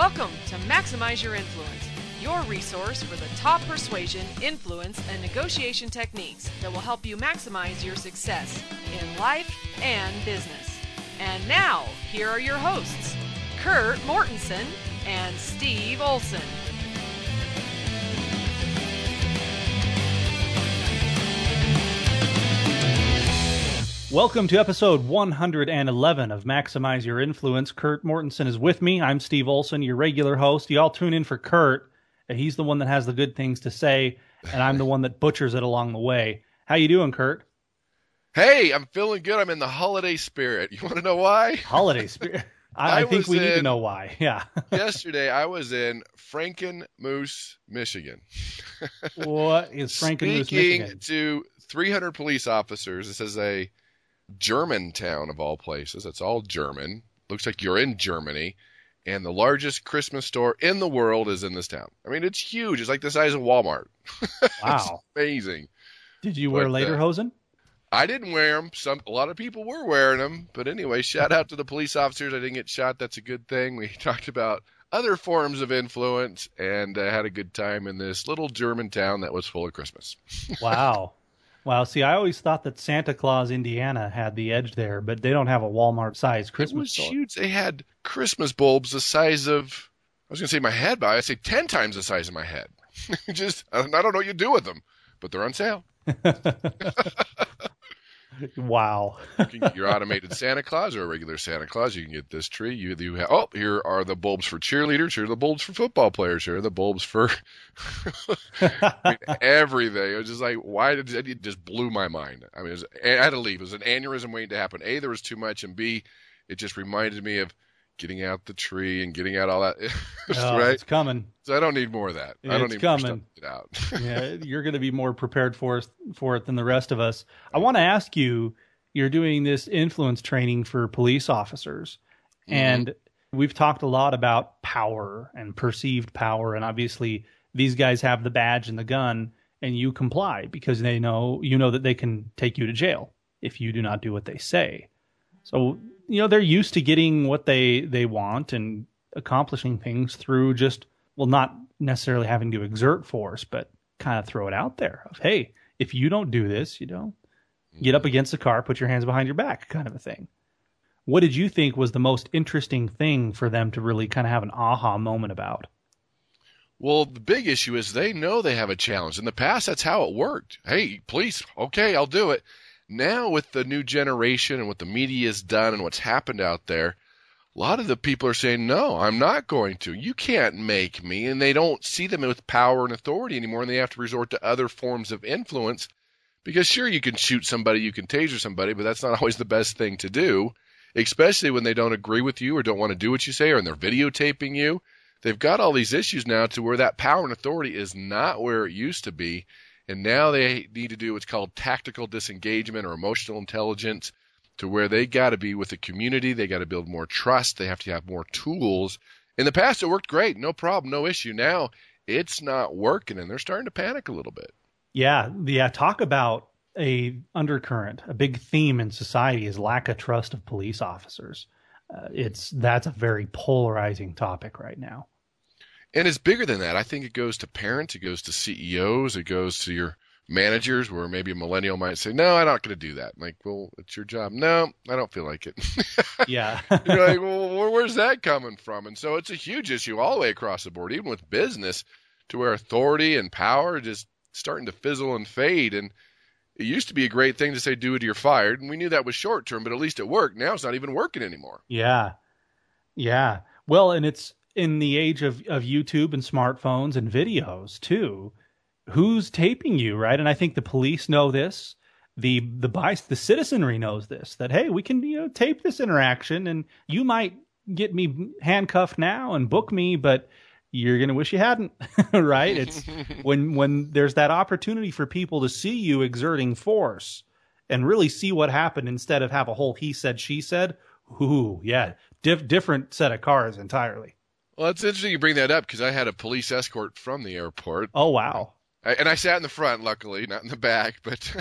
Welcome to Maximize Your Influence, your resource for the top persuasion, influence, and negotiation techniques that will help you maximize your success in life and business. And now, here are your hosts, Kurt Mortensen and Steve Olson. Welcome to episode 111 of Maximize Your Influence. Kurt Mortensen is with me. I'm Steve Olson, your regular host. You all tune in for Kurt. He's the one that has the good things to say, and I'm the one that butchers it along the way. How you doing, Kurt? Hey, I'm feeling good. I'm in the holiday spirit. You want to know why? Holiday spirit. I think we need to know why. Yeah. Yesterday, I was in Frankenmuth, Michigan. What is Frankenmuth, Michigan? Speaking to 300 police officers. This is a German town of all places. It's all German. Looks like you're in Germany. And the largest Christmas store in the world is in this town. I mean, it's huge. It's like the size of Walmart. Wow. It's amazing. Did you wear lederhosen? I didn't wear them. A lot of people were wearing them. But anyway, shout out to the police officers. I didn't get shot. That's a good thing. We talked about other forms of influence and had a good time in this little German town that was full of Christmas. Wow. Wow. See, I always thought that Santa Claus, Indiana had the edge there, but they don't have a Walmart-sized Christmas store. It was huge. They had Christmas bulbs the size of, I was going to say my head, but I'd say 10 times the size of my head. I don't know what you do with them, but they're on sale. Wow. You can get your automated Santa Claus or a regular Santa Claus. You can get this tree. You have, here are the bulbs for cheerleaders. Here are the bulbs for football players. Here are the bulbs for everything. It was just like, it just blew my mind. I mean, I had to leave. It was an aneurysm waiting to happen. A, there was too much, and B, it just reminded me of getting out the tree and getting out all that. Right? It's coming. So I don't need more of that. I don't need more stuff to get out. Yeah, you're going to be more prepared for it than the rest of us. I want to ask you, you're doing this influence training for police officers, and we've talked a lot about power and perceived power, and obviously these guys have the badge and the gun, and you comply because you know that they can take you to jail if you do not do what they say. So, they're used to getting what they want and accomplishing things through just, well, not necessarily having to exert force, but kind of throw it out there of, hey, if you don't do this, get up against the car, put your hands behind your back kind of a thing. What did you think was the most interesting thing for them to really kind of have an aha moment about? Well, the big issue is they know they have a challenge. In the past, that's how it worked. Hey, police, okay, I'll do it. Now with the new generation and what the media has done and what's happened out there, a lot of the people are saying, no, I'm not going to. You can't make me. And they don't see them with power and authority anymore, and they have to resort to other forms of influence. Because sure, you can shoot somebody, you can taser somebody, but that's not always the best thing to do, especially when they don't agree with you or don't want to do what you say, or they're videotaping you. They've got all these issues now to where that power and authority is not where it used to be. And now they need to do what's called tactical disengagement or emotional intelligence, to where they got to be with the community. They got to build more trust. They have to have more tools. In the past, it worked great. No problem, no issue. Now it's not working, and they're starting to panic a little bit. Yeah. Talk about a undercurrent. A big theme in society is lack of trust of police officers. That's a very polarizing topic right now. And it's bigger than that. I think it goes to parents, it goes to CEOs, it goes to your managers, where maybe a millennial might say, no, I'm not going to do that. Like, well, it's your job. No, I don't feel like it. Yeah. You're like, well, where's that coming from? And so it's a huge issue all the way across the board, even with business, to where authority and power are just starting to fizzle and fade. And it used to be a great thing to say, do it or you're fired. And we knew that was short term, but at least it worked. Now it's not even working anymore. Yeah. Yeah. Well, and it's in the age of YouTube and smartphones and videos too. Who's taping you, right? And I think the police know this. The citizenry knows this, that, hey, we can tape this interaction, and you might get me handcuffed now and book me, but you're going to wish you hadn't, right? It's when there's that opportunity for people to see you exerting force and really see what happened instead of have a whole he said, she said. Ooh, yeah, different set of cars entirely. Well, it's interesting you bring that up, because I had a police escort from the airport. Oh, wow. And I sat in the front, luckily, not in the back, but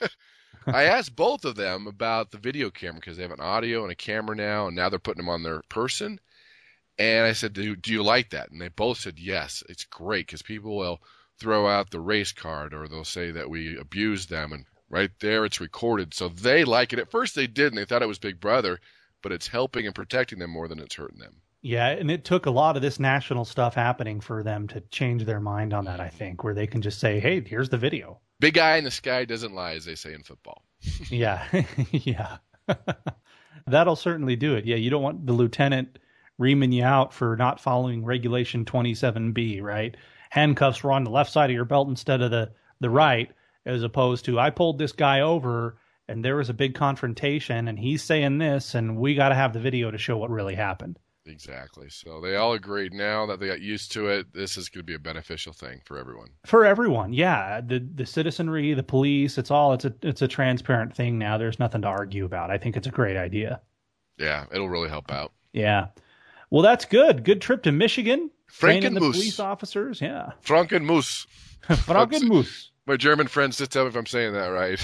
I asked both of them about the video camera, because they have an audio and a camera now, and now they're putting them on their person. And I said, do you like that? And they both said, yes, it's great, because people will throw out the race card, or they'll say that we abused them. And right there, it's recorded. So they like it. At first they didn't. They thought it was Big Brother, but it's helping and protecting them more than it's hurting them. Yeah, and it took a lot of this national stuff happening for them to change their mind on that, I think, where they can just say, hey, here's the video. Big guy in the sky doesn't lie, as they say in football. Yeah, yeah. That'll certainly do it. Yeah, you don't want the lieutenant reaming you out for not following Regulation 27B, right? Handcuffs were on the left side of your belt instead of the right, as opposed to, I pulled this guy over and there was a big confrontation and he's saying this and we got to have the video to show what really happened. Exactly. So they all agreed now that they got used to it. This is going to be a beneficial thing for everyone. For everyone, yeah. The citizenry, the police, it's a transparent thing now. There's nothing to argue about. I think it's a great idea. Yeah, it'll really help out. Yeah. Well, that's good. Good trip to Michigan. Training the Frankenmuth. police officers. Yeah. Frankenmuth. Frankenmuth. My German friends just tell me if I'm saying that right.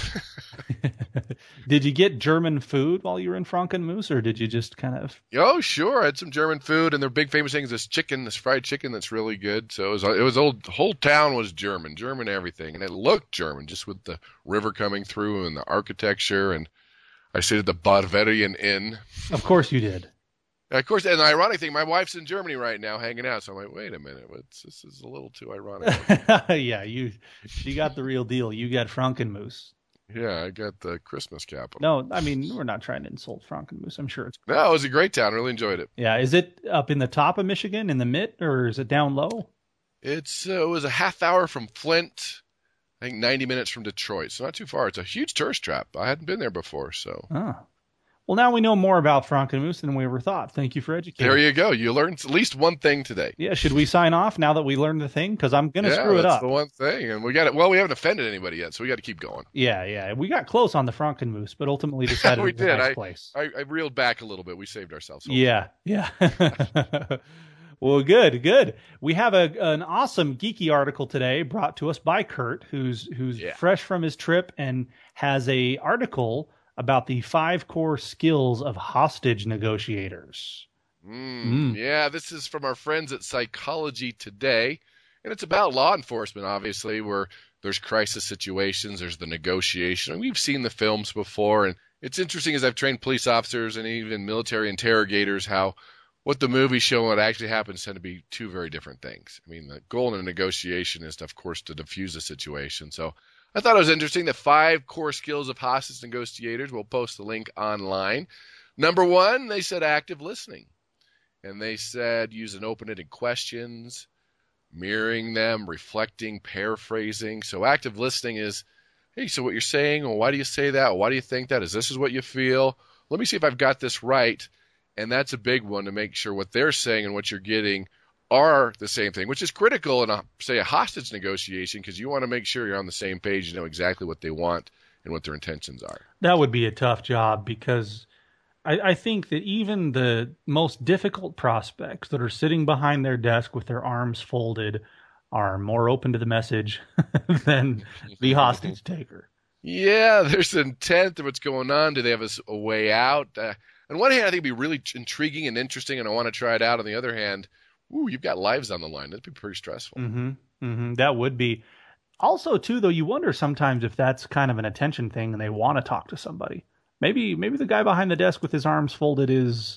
Did you get German food while you were in Frankenmuth, or did you just kind of? Oh, sure. I had some German food, and their big famous thing is this chicken, this fried chicken that's really good. So it was old. The whole town was German everything, and it looked German just with the river coming through and the architecture. And I stayed at the Bavarian Inn. Of course you did. Of course, and the ironic thing, my wife's in Germany right now hanging out. So I'm like, wait a minute, this is a little too ironic. Yeah, she got the real deal. You got Frankenmuth. Yeah, I got the Christmas capital. No, I mean, we're not trying to insult Frankenmuth. I'm sure it's great. No, it was a great town. I really enjoyed it. Yeah, is it up in the top of Michigan, in the mid, or is it down low? It was a half hour from Flint, I think 90 minutes from Detroit, so not too far. It's a huge tourist trap. I hadn't been there before, so. Oh. Well, now we know more about Frankenmuth than we ever thought. Thank you for educating. There you go. You learned at least one thing today. Yeah, should we sign off now that we learned the thing? Because I'm going to screw it up. That's the one thing. And we got it. Well, we haven't offended anybody yet, so we got to keep going. Yeah. We got close on the Frankenmuth, but ultimately decided we it was did. a nice place. I reeled back a little bit. We saved ourselves. Yeah. Well, good. We have an awesome geeky article today brought to us by Kurt, who's fresh from his trip and has a article about the 5 core skills of hostage negotiators. Yeah, this is from our friends at Psychology Today, and it's about law enforcement, obviously, where there's crisis situations, there's the negotiation. And we've seen the films before, and it's interesting as I've trained police officers and even military interrogators how what the movies show and what actually happens tend to be two very different things. I mean, the goal in a negotiation is, of course, to diffuse a situation. So I thought it was interesting, the 5 core skills of hostage negotiators. We'll post the link online. Number 1, they said active listening. And they said using open-ended questions, mirroring them, reflecting, paraphrasing. So active listening is, hey, so what you're saying, well, why do you say that? Why do you think that? Is this what you feel? Let me see if I've got this right. And that's a big one, to make sure what they're saying and what you're getting are the same thing, which is critical in a hostage negotiation, because you want to make sure you're on the same page, you know exactly what they want and what their intentions are. That would be a tough job, because I think that even the most difficult prospects that are sitting behind their desk with their arms folded are more open to the message than the hostage taker. Yeah, there's intent of what's going on. Do they have a way out? On one hand, I think it'd be really intriguing and interesting, and I want to try it out. On the other hand, you've got lives on the line. That'd be pretty stressful. That would be. Also, too, though, you wonder sometimes if that's kind of an attention thing and they want to talk to somebody. Maybe the guy behind the desk with his arms folded is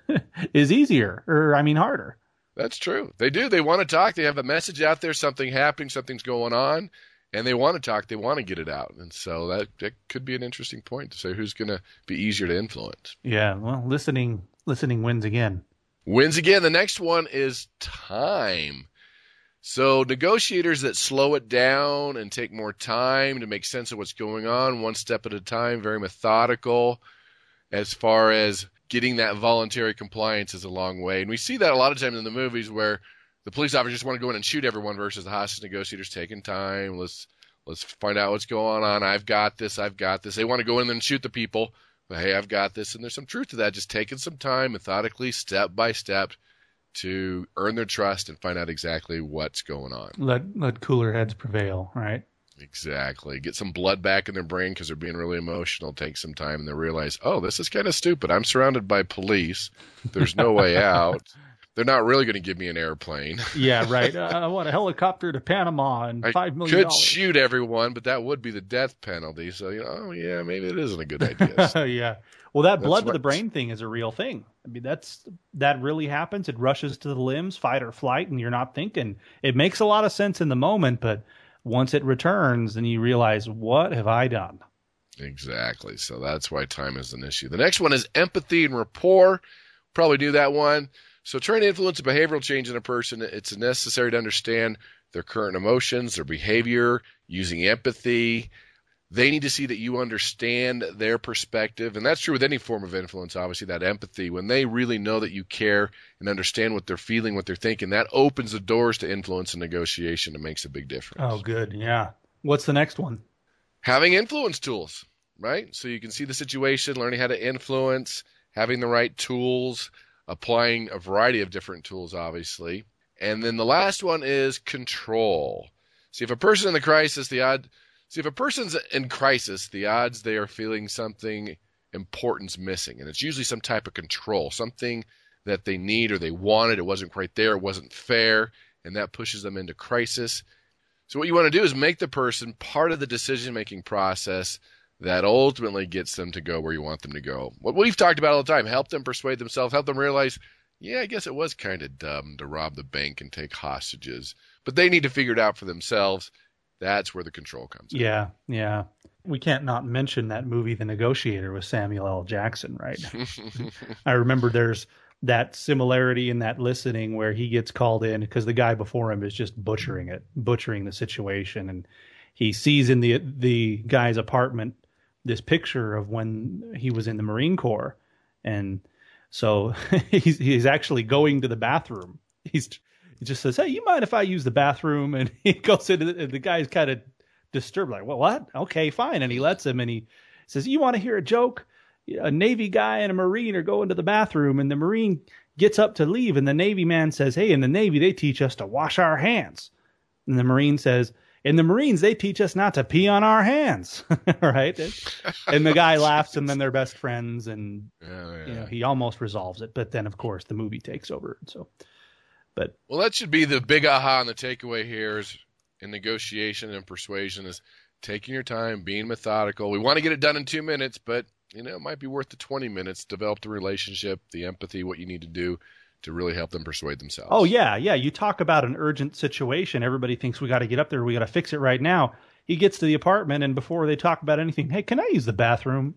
easier, or harder. That's true. They do. They want to talk. They have a message out there, something happening, something's going on, and they want to talk. They want to get it out. And so that could be an interesting point to say who's going to be easier to influence. Yeah, well, listening wins again. The next one is time. So negotiators that slow it down and take more time to make sense of what's going on, one step at a time, very methodical as far as getting that voluntary compliance is a long way. And we see that a lot of times in the movies where the police officers just want to go in and shoot everyone versus the hostage negotiators taking time. Let's find out what's going on. I've got this. They want to go in there and shoot the people. But, hey, I've got this. And there's some truth to that. Just taking some time, methodically, step by step, to earn their trust and find out exactly what's going on. Let cooler heads prevail, right? Exactly. Get some blood back in their brain because they're being really emotional. Take some time and they realize, oh, this is kind of stupid. I'm surrounded by police. There's no way out. they're not really going to give me an airplane. Yeah, right. I want a helicopter to Panama and $5 million. I could shoot everyone, but that would be the death penalty. So, oh, yeah, maybe it isn't a good idea. Yeah. Well, that blood to the brain thing is a real thing. I mean, that really happens. It rushes to the limbs, fight or flight, and you're not thinking. It makes a lot of sense in the moment, but once it returns, then you realize, what have I done? Exactly. So that's why time is an issue. The next one is empathy and rapport. Probably knew that one. So trying to influence a behavioral change in a person, it's necessary to understand their current emotions, their behavior, using empathy. They need to see that you understand their perspective. And that's true with any form of influence, obviously, that empathy. When they really know that you care and understand what they're feeling, what they're thinking, that opens the doors to influence and negotiation. It makes a big difference. Oh, good. Yeah. What's the next one? Having influence tools, right? So you can see the situation, learning how to influence, having the right tools, applying a variety of different tools, obviously. And then the last one is control. See, if a person's in crisis, the odds they are feeling something important's missing. And it's usually some type of control, something that they need or they wanted. It wasn't quite there. It wasn't fair. And that pushes them into crisis. So what you want to do is make the person part of the decision-making process that ultimately gets them to go where you want them to go. What we've talked about all the time, help them persuade themselves, help them realize, yeah, I guess it was kind of dumb to rob the bank and take hostages. But they need to figure it out for themselves. That's where the control comes in. Yeah, yeah. We can't not mention that movie, The Negotiator, with Samuel L. Jackson, right? I remember there's that similarity in that listening where he gets called in because the guy before him is just butchering the situation. And he sees in the guy's apartment this picture of when he was in the Marine Corps. And so he's actually going to the bathroom. He just says, hey, you mind if I use the bathroom? And he goes in, and the guy's kind of disturbed, like, well, what? Okay, fine. And he lets him, and he says, you want to hear a joke? A Navy guy and a Marine are going to the bathroom, and the Marine gets up to leave, and the Navy man says, hey, in the Navy, they teach us to wash our hands. And the Marine says, in the Marines, they teach us not to pee on our hands. Right? And the guy laughs, and then they're best friends, and You know, he almost resolves it. But then, of course, the movie takes over. Well, that should be the big aha and the takeaway here is in negotiation and persuasion is taking your time, being methodical. We want to get it done in 2 minutes, but it might be worth the 20 minutes. Develop the relationship, the empathy, what you need to do to really help them persuade themselves. Oh, yeah. You talk about an urgent situation. Everybody thinks we got to get up there. We got to fix it right now. He gets to the apartment, and before they talk about anything, hey, can I use the bathroom?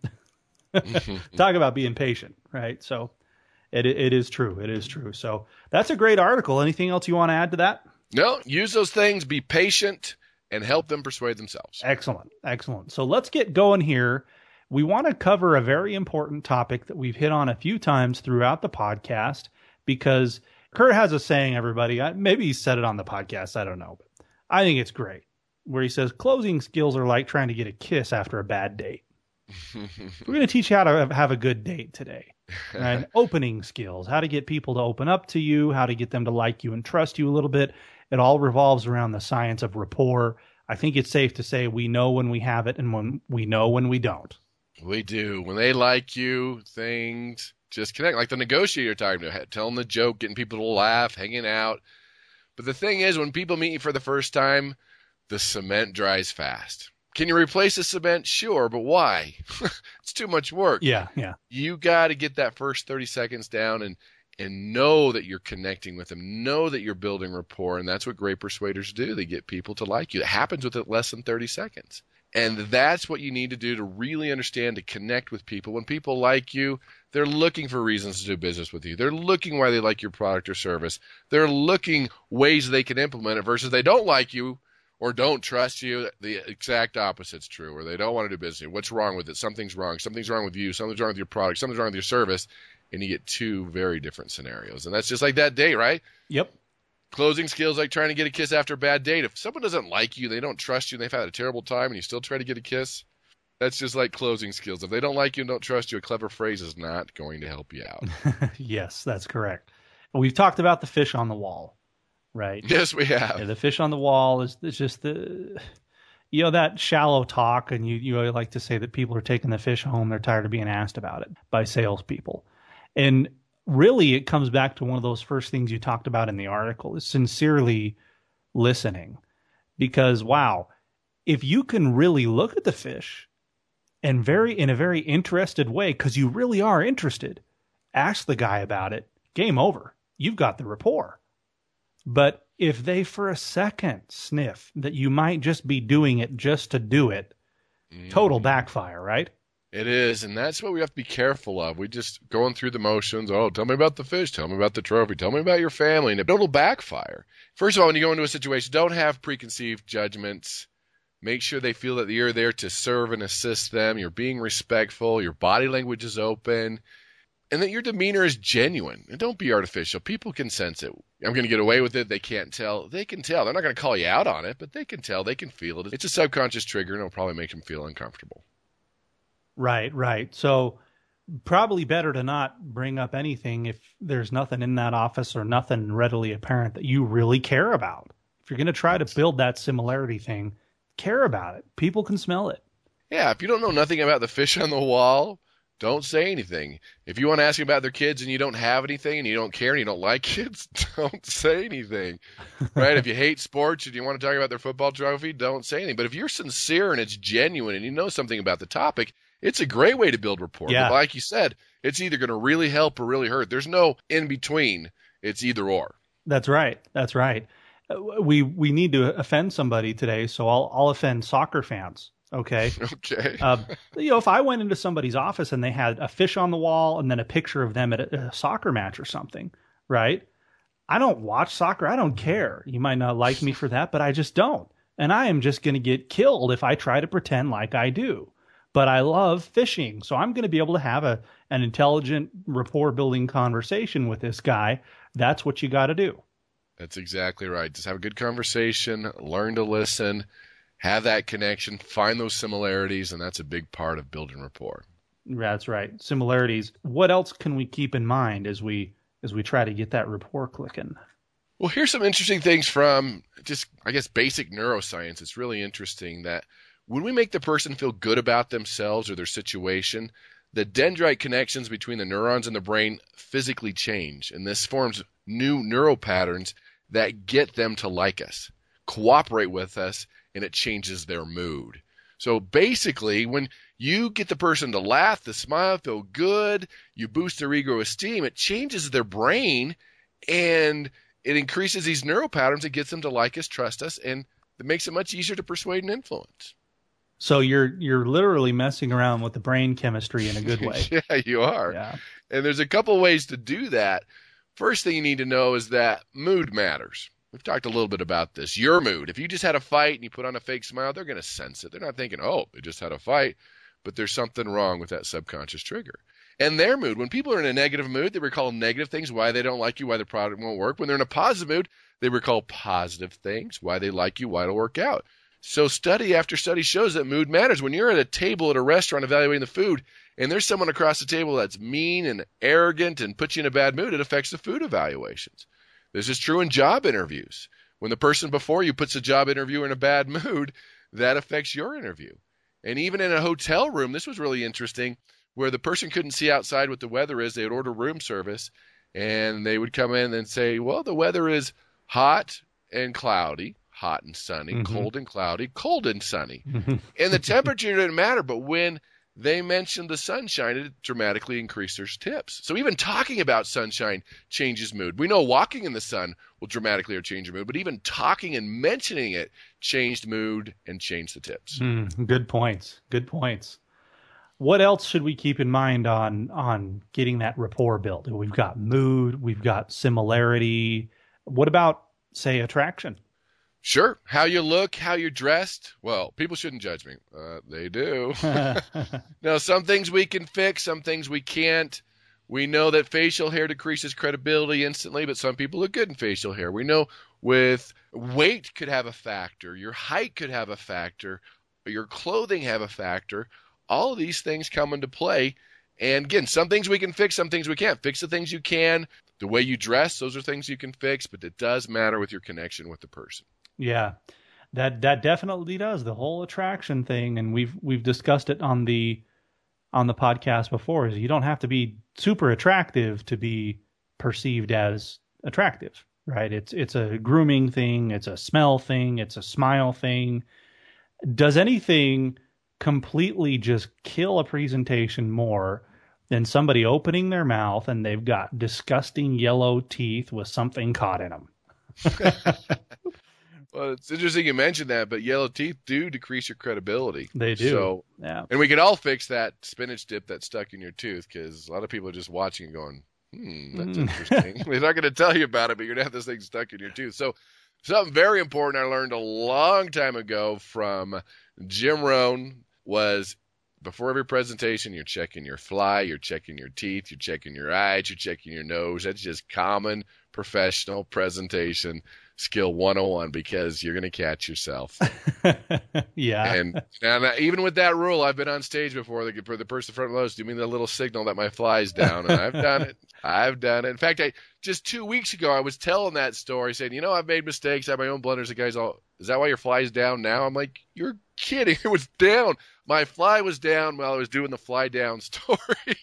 Talk about being patient, right? So it is true. It is true. So that's a great article. Anything else you want to add to that? No, use those things, be patient, and help them persuade themselves. Excellent. Excellent. So let's get going here. We want to cover a very important topic that we've hit on a few times throughout the podcast because Kurt has a saying, everybody. Maybe he said it on the podcast. I don't know. But I think it's great. Where he says, closing skills are like trying to get a kiss after a bad date. We're going to teach you how to have a good date today. Right? Opening skills, how to get people to open up to you, how to get them to like you and trust you a little bit. It all revolves around the science of rapport. I think it's safe to say we know when we have it and when we know when we don't. We do. When they like you, things just connect. Like the negotiator talking to, telling the joke, getting people to laugh, hanging out. But the thing is, when people meet you for the first time, the cement dries fast. Can you replace the cement? Sure, but why? It's too much work. Yeah. You got to get that first 30 seconds down and know that you're connecting with them, know that you're building rapport, and that's what great persuaders do. They get people to like you. It happens within less than 30 seconds. And that's what you need to do to really understand, to connect with people. When people like you, they're looking for reasons to do business with you. They're looking why they like your product or service. They're looking ways they can implement it versus they don't like you or don't trust you. The exact opposite's true, or they don't want to do business with you. What's wrong with it? Something's wrong. Something's wrong with you. Something's wrong with your product. Something's wrong with your service. And you get two very different scenarios. And that's just like that date, right? Yep. Closing skills like trying to get a kiss after a bad date. If someone doesn't like you, they don't trust you, and they've had a terrible time, and you still try to get a kiss, that's just like closing skills. If they don't like you and don't trust you, a clever phrase is not going to help you out. Yes, that's correct. We've talked about the fish on the wall, right? Yes, we have. Yeah, the fish on the wall is just that shallow talk, and you like to say that people are taking the fish home. They're tired of being asked about it by salespeople. And really it comes back to one of those first things you talked about in the article, is sincerely listening. Because, wow, if you can really look at the fish and in a very interested way, because you really are interested, ask the guy about it, game over. You've got the rapport. But if they for a second sniff that you might just be doing it just to do it, total backfire, right? It is, and that's what we have to be careful of. We just going through the motions. Oh, tell me about the fish. Tell me about the trophy. Tell me about your family. And it'll backfire. First of all, when you go into a situation, don't have preconceived judgments. Make sure they feel that you're there to serve and assist them. You're being respectful. Your body language is open. And that your demeanor is genuine. And don't be artificial. People can sense it. I'm going to get away with it. They can't tell. They can tell. They're not going to call you out on it, but they can tell. They can feel it. It's a subconscious trigger, and it'll probably make them feel uncomfortable. Right. So probably better to not bring up anything if there's nothing in that office or nothing readily apparent that you really care about. If you're going to try to build that similarity thing, care about it. People can smell it. Yeah, if you don't know nothing about the fish on the wall, don't say anything. If you want to ask about their kids and you don't have anything and you don't care and you don't like kids, don't say anything. Right? If you hate sports and you want to talk about their football trophy, don't say anything. But if you're sincere and it's genuine and you know something about the topic, it's a great way to build rapport. Yeah. But like you said, it's either going to really help or really hurt. There's no in between. It's either or. That's right. We need to offend somebody today, so I'll offend soccer fans. Okay. Okay. If I went into somebody's office and they had a fish on the wall and then a picture of them at a soccer match or something, right? I don't watch soccer. I don't care. You might not like me for that, but I just don't. And I am just going to get killed if I try to pretend like I do. But I love fishing, so I'm going to be able to have an intelligent rapport-building conversation with this guy. That's what you got to do. That's exactly right. Just have a good conversation, learn to listen, have that connection, find those similarities, and that's a big part of building rapport. That's right. Similarities. What else can we keep in mind as we try to get that rapport clicking? Well, here's some interesting things from just, I guess, basic neuroscience. It's really interesting that when we make the person feel good about themselves or their situation, the dendrite connections between the neurons in the brain physically change, and this forms new neural patterns that get them to like us, cooperate with us, and it changes their mood. So basically, when you get the person to laugh, to smile, feel good, you boost their ego-esteem, it changes their brain, and it increases these neural patterns. It gets them to like us, trust us, and it makes it much easier to persuade and influence. So you're literally messing around with the brain chemistry in a good way. Yeah, you are. Yeah. And there's a couple ways to do that. First thing you need to know is that mood matters. We've talked a little bit about this. Your mood. If you just had a fight and you put on a fake smile, they're going to sense it. They're not thinking, oh, they just had a fight, but there's something wrong with that subconscious trigger. And their mood. When people are in a negative mood, they recall negative things, why they don't like you, why the product won't work. When they're in a positive mood, they recall positive things, why they like you, why it'll work out. So study after study shows that mood matters. When you're at a table at a restaurant evaluating the food and there's someone across the table that's mean and arrogant and puts you in a bad mood, it affects the food evaluations. This is true in job interviews. When the person before you puts a job interviewer in a bad mood, that affects your interview. And even in a hotel room, this was really interesting, where the person couldn't see outside what the weather is. They would order room service and they would come in and say, well, the weather is hot and cloudy. Hot and sunny, cold and cloudy, cold and sunny. And the temperature didn't matter, but when they mentioned the sunshine, it dramatically increased their tips. So even talking about sunshine changes mood. We know walking in the sun will dramatically change your mood, but even talking and mentioning it changed mood and changed the tips. Good points. Good points. What else should we keep in mind on getting that rapport built? We've got mood, we've got similarity. What about, say, attraction? Sure. How you look, how you're dressed. Well, people shouldn't judge me. They do. Now, some things we can fix, some things we can't. We know that facial hair decreases credibility instantly, but some people look good in facial hair. We know with weight could have a factor. Your height could have a factor. Your clothing have a factor. All of these things come into play. And again, some things we can fix, some things we can't. Fix the things you can. The way you dress, those are things you can fix, but it does matter with your connection with the person. Yeah, that definitely does, the whole attraction thing, and we've discussed it on the on the podcast before, is you don't have to be super attractive to be perceived as attractive, right? It's a grooming thing, it's a smell thing, it's a smile thing. Does anything completely just kill a presentation more than somebody opening their mouth and they've got disgusting yellow teeth with something caught in them? Well, it's interesting you mentioned that, but yellow teeth do decrease your credibility. They do. So, yeah. And we can all fix that spinach dip that's stuck in your tooth, because a lot of people are just watching and going, that's interesting. They're not going to tell you about it, but you're going to have this thing stuck in your tooth. So something very important I learned a long time ago from Jim Rohn was, before every presentation, you're checking your fly, you're checking your teeth, you're checking your eyes, you're checking your nose. That's just common professional presentation skill 101, because you're going to catch yourself. Yeah. And even with that rule, I've been on stage before. For the person front row, do me the little signal that my fly's down, and I've done it. I've done it. In fact, just 2 weeks ago, I was telling that story, saying, I've made mistakes, I have my own blunders. The guy's all, is that why your fly's down now? I'm like, you're kidding. It was down. My fly was down while I was doing the fly down story.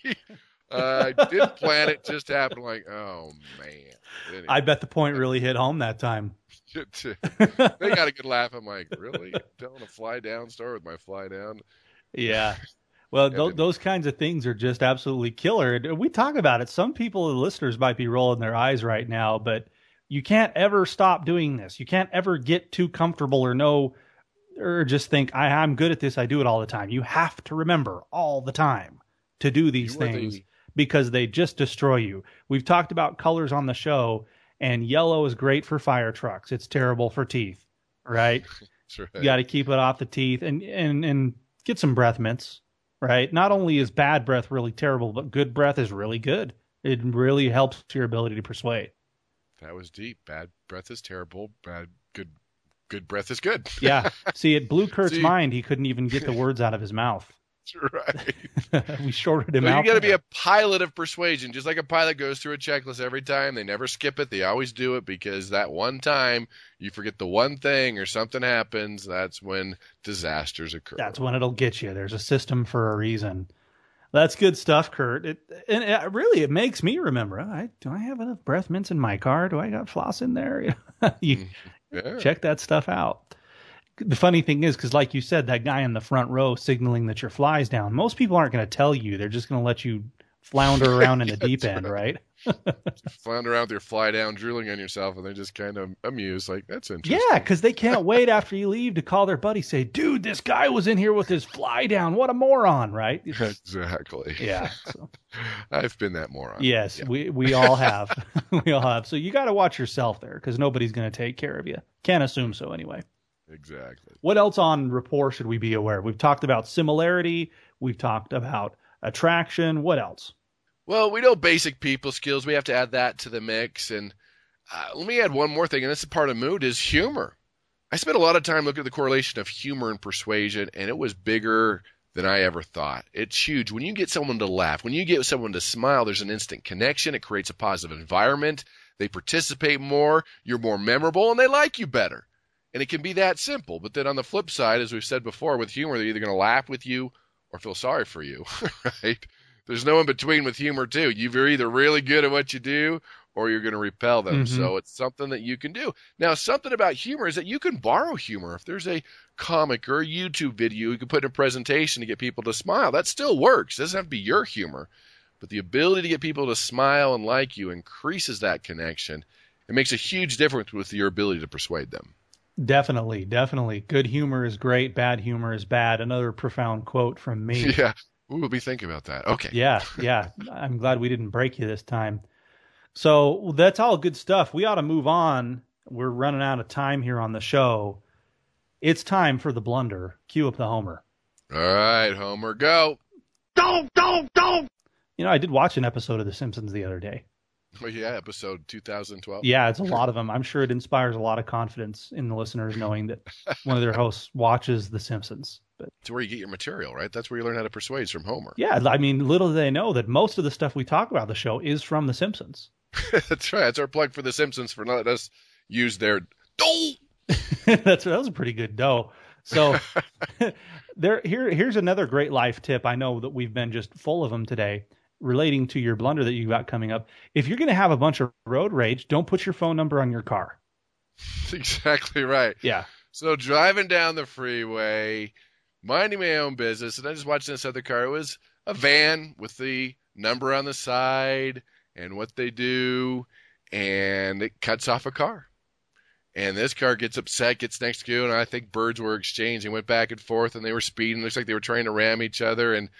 I didn't plan it, just happened. Like, oh, man. Anyway. I bet the point really hit home that time. They got a good laugh. I'm like, really? Telling a fly down story with my fly down? Yeah. Well, those kinds of things are just absolutely killer. We talk about it. Some people, the listeners, might be rolling their eyes right now, but you can't ever stop doing this. You can't ever get too comfortable or just think, I'm good at this, I do it all the time. You have to remember all the time to do these things, because they just destroy you. We've talked about colors on the show, and yellow is great for fire trucks. It's terrible for teeth, right? That's right. You got to keep it off the teeth and get some breath mints, right? Not only is bad breath really terrible, but good breath is really good. It really helps your ability to persuade. That was deep. Bad breath is terrible. Good breath is good. Yeah. See, it blew Kurt's mind. He couldn't even get the words out of his mouth. That's right. We shorted him so out. You got to be a pilot of persuasion. Just like a pilot goes through a checklist every time. They never skip it. They always do it, because that one time you forget the one thing or something happens, that's when disasters occur. That's when it'll get you. There's a system for a reason. That's good stuff, Kurt. It makes me remember, do I have enough breath mints in my car? Do I got floss in there? Check that stuff out. The funny thing is, because like you said, that guy in the front row signaling that your fly's down, most people aren't going to tell you. They're just going to let you flounder around in the deep end, right? Flounder around with your fly down, drooling on yourself, and they're just kind of amused. Like, that's interesting. Yeah, because they can't wait after you leave to call their buddy, say, dude, this guy was in here with his fly down. What a moron, right? Exactly. Yeah. So. I've been that moron. Yes, yeah. we all have. We all have. So you got to watch yourself there, because nobody's going to take care of you. Can't assume so anyway. Exactly. What else on rapport should we be aware of? We've talked about similarity. We've talked about attraction. What else? Well, we know basic people skills. We have to add that to the mix. And let me add one more thing, and this is part of mood, is humor. I spent a lot of time looking at the correlation of humor and persuasion, and it was bigger than I ever thought. It's huge. When you get someone to laugh, when you get someone to smile, there's an instant connection. It creates a positive environment. They participate more. You're more memorable, and they like you better. And it can be that simple. But then on the flip side, as we've said before, with humor, they're either going to laugh with you or feel sorry for you, right? There's no in between with humor, too. You're either really good at what you do or you're going to repel them. Mm-hmm. So it's something that you can do. Now, something about humor is that you can borrow humor. If there's a comic or a YouTube video you can put in a presentation to get people to smile, that still works. It doesn't have to be your humor. But the ability to get people to smile and like you increases that connection. It makes a huge difference with your ability to persuade them. Definitely. Good humor is great. Bad humor is bad. Another profound quote from me. Yeah. We'll be thinking about that. Okay. Yeah. I'm glad we didn't break you this time. So that's all good stuff. We ought to move on. We're running out of time here on the show. It's time for the blunder. Cue up the Homer. All right, Homer, go. Don't. I did watch an episode of The Simpsons the other day. Oh, yeah, episode 2012. Yeah, it's a lot of them. I'm sure it inspires a lot of confidence in the listeners knowing that one of their hosts watches The Simpsons. But it's where you get your material, right? That's where you learn how to persuade from Homer. Yeah, I mean, little do they know that most of the stuff we talk about on the show is from The Simpsons. That's right. That's our plug for The Simpsons for letting us use their dough. That was a pretty good dough. So here's another great life tip. I know that we've been just full of them today relating to your blunder that you got coming up. If you're going to have a bunch of road rage, don't put your phone number on your car. That's exactly right. Yeah. So driving down the freeway, minding my own business, and I just watched this other car. It was a van with the number on the side and what they do, and it cuts off a car. And this car gets upset, gets next to you, and I think birds were exchanging, went back and forth, and they were speeding. Looks like they were trying to ram each other, and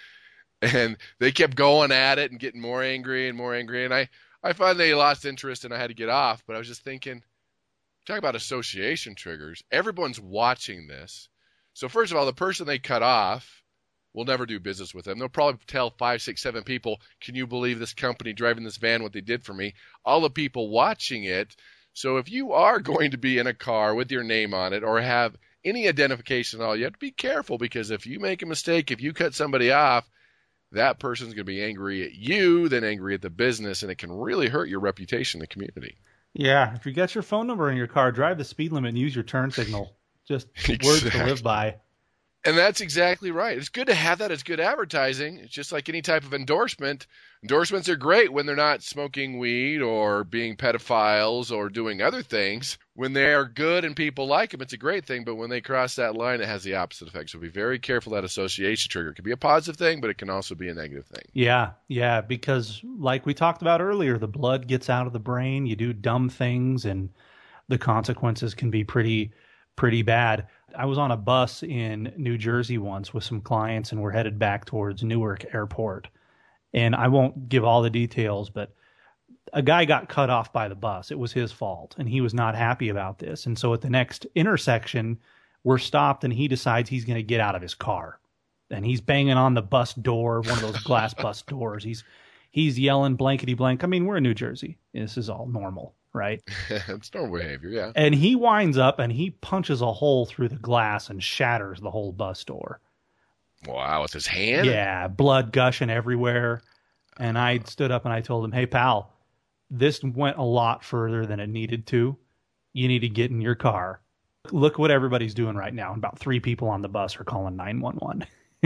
they kept going at it and getting more angry and more angry. And I finally lost interest, and I had to get off. But I was just thinking, talk about association triggers. Everyone's watching this. So first of all, the person they cut off will never do business with them. They'll probably tell 5, 6, 7 people, can you believe this company driving this van, what they did for me? All the people watching it. So if you are going to be in a car with your name on it or have any identification at all, you have to be careful, because if you make a mistake, if you cut somebody off, that person's going to be angry at you, then angry at the business, and it can really hurt your reputation in the community. Yeah, if you got your phone number in your car, drive the speed limit and use your turn signal. Just words to live by. And that's exactly right. It's good to have that. It's good advertising. It's just like any type of endorsement. Endorsements are great when they're not smoking weed or being pedophiles or doing other things. When they are good and people like them, it's a great thing. But when they cross that line, it has the opposite effect. So be very careful. That association trigger. It can be a positive thing, but it can also be a negative thing. Yeah, because like we talked about earlier, the blood gets out of the brain. You do dumb things, and the consequences can be pretty bad. I was on a bus in New Jersey once with some clients, and we're headed back towards Newark Airport. And I won't give all the details, but a guy got cut off by the bus. It was his fault, and he was not happy about this. And so at the next intersection, we're stopped, and he decides he's going to get out of his car. And he's banging on the bus door, one of those glass bus doors. He's yelling blankety blank. I mean, we're in New Jersey. This is all normal, right? It's normal behavior, yeah. And he winds up and he punches a hole through the glass and shatters the whole bus door. Wow, with his hand? Yeah, blood gushing everywhere. And I stood up and I told him, hey, pal, this went a lot further than it needed to. You need to get in your car. Look what everybody's doing right now. And about 3 people on the bus are calling 911.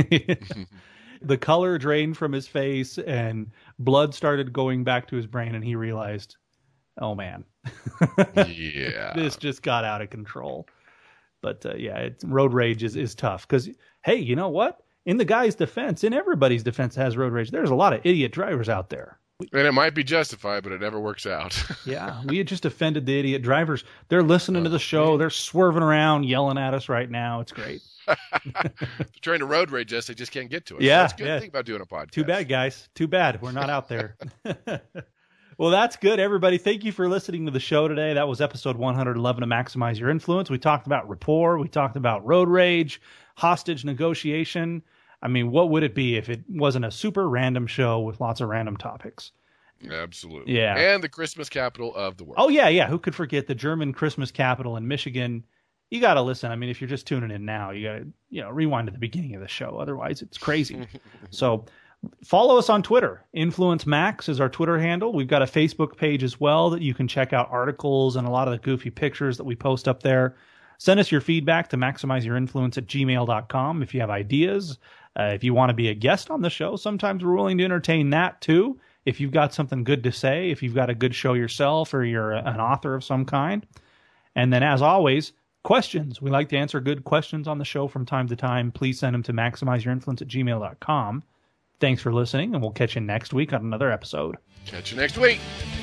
The color drained from his face and blood started going back to his brain, and he realized, oh, man. Yeah. This just got out of control. But, road rage is tough because, hey, you know what? In the guy's defense, in everybody's defense that has road rage, there's a lot of idiot drivers out there. And it might be justified, but it never works out. Yeah, we had just offended the idiot drivers. They're listening to the show. They're swerving around, yelling at us right now. It's great. They're trying to road rage us. They just can't get to us. Yeah, That's a good thing about doing a podcast. Too bad, guys. Too bad. We're not out there. Well, that's good, everybody. Thank you for listening to the show today. That was episode 111 of Maximize Your Influence. We talked about rapport. We talked about road rage, hostage negotiation. I mean, what would it be if it wasn't a super random show with lots of random topics? Absolutely. Yeah. And the Christmas capital of the world. Oh, yeah. Who could forget the German Christmas capital in Michigan? You got to listen. I mean, if you're just tuning in now, you got to rewind to the beginning of the show. Otherwise, it's crazy. So follow us on Twitter. Influence Max is our Twitter handle. We've got a Facebook page as well that you can check out articles and a lot of the goofy pictures that we post up there. Send us your feedback to maximizeyourinfluence@gmail.com if you have ideas. If you want to be a guest on the show, sometimes we're willing to entertain that too. If you've got something good to say, if you've got a good show yourself, or you're an author of some kind. And then, as always, questions. We like to answer good questions on the show from time to time. Please send them to maximizeyourinfluence@gmail.com. Thanks for listening, and we'll catch you next week on another episode. Catch you next week.